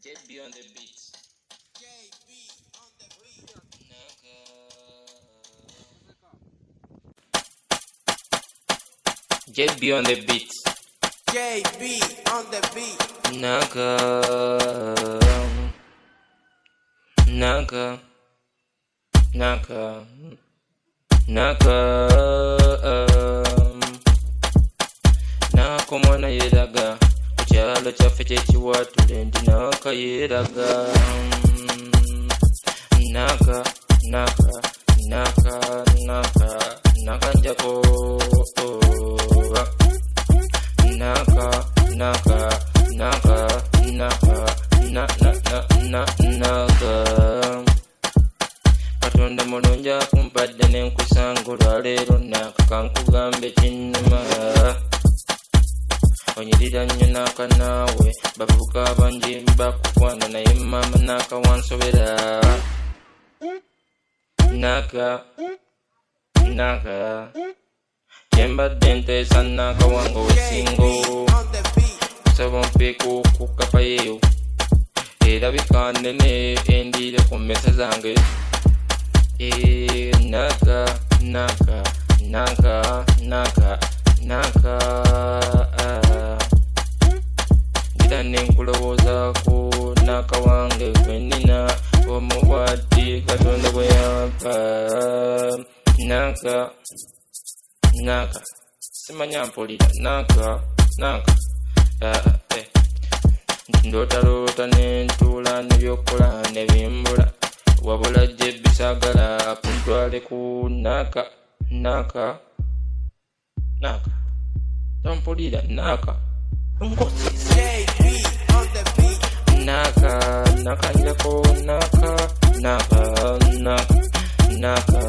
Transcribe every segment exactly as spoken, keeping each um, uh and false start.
J B on the beat. J B on the beat. J B on the beat. J B on the beat. Naga. Naga. Naga. Naga. Nako mwana yeraga. Kuchalo chafe chechiwatule ndi naka yeraga. Naka. Naka. Naka. Naka. Naka njako. Naka. Naka. Naka. Naka. Na na na na naga. Katonda mulungi akumpadde n'enkusangula leero naka kankugambe kinnuma. Onyirira nnyo naka naawe bavubuka bangi bakukwana naye mama naka wansobera. Naka. Naka. Kyembadde nteesa naka wange wesingo. Kusaba mpeeko kukapayeyo. Erabika nnene endiire ku mmese zange. Eh, naka, naka, naka, naka, naka. Ngira nenkulowoozaako naka wange gwe nnina omuwaati Katonda bwe yampa. Naka, naka, simanya mpulira. Naka, naka. Ah, eh. Ndotaloota n'entuula n'ebyokukola n'ebimbula. Wabula J B saagala kuntwale ku naka. Naka. Naka. Tompulira naka. Nkosisa. J B on the beat. Naka. Naka njako naka. Naka. Naka. Naka.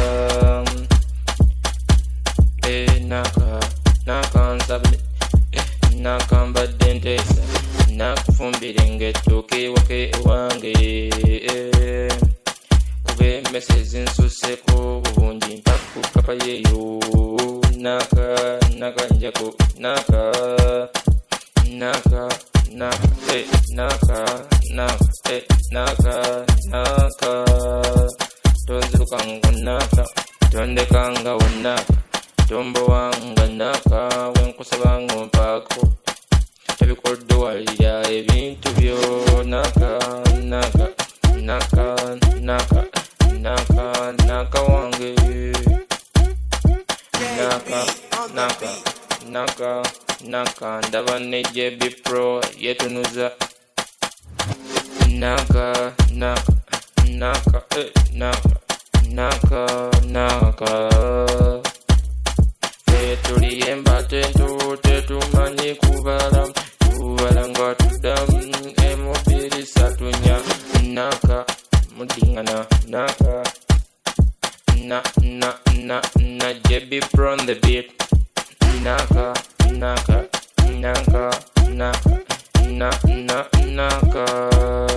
Eh naka. Naka nsabile. Eh naka mbadde nteesa. Nakufumbire ng'ettooke ewake ewange. Eh. Kube mmesezi nsusseko bulungi mpakukapa yeeyo. Naka. Naka njako. Naka. Naka. Naka. Eh. Naka. Naka. Eh. Naka. Naka. Tonzirukanga naka. Tondekanga wonnaka. Tombowanga naka. Wenkusabanga ompaako. Ebikodde walira ebintu byo. Naka. Naka. Naka. Naka. Naka. Naka wange. Naka. Naka. Naka. Naka. Ndaba ne J B Pro yetunuza. Naka. Naka. Naka. Eh. Naka. Naka. Naka. Tuli embate ntu tetumanyi kubala. Kubala nga tuddamu emubiri satunya. Naka. Mudingana. Naka. Na na na na J B Pro on the beat. Naka. Naka. Naka. Naka. Na na naka.